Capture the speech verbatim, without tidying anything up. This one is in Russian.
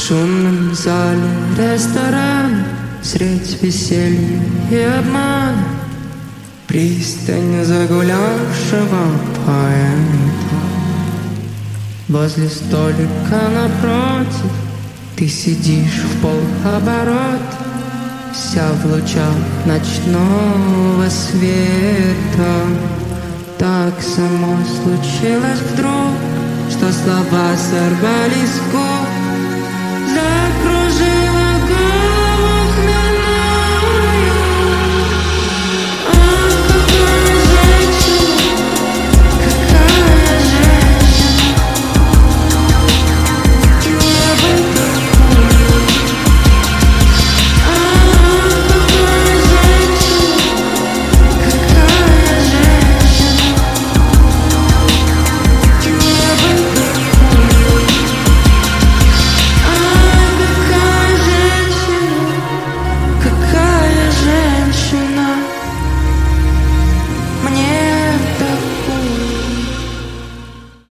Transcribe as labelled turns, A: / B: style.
A: шумном зале ресторана, средь веселья и обмана, пристань загулявшего поэта. Возле столика напротив ты сидишь в полоборота, вся в лучах ночного света. Так само случилось вдруг, что слова сорвались с губ,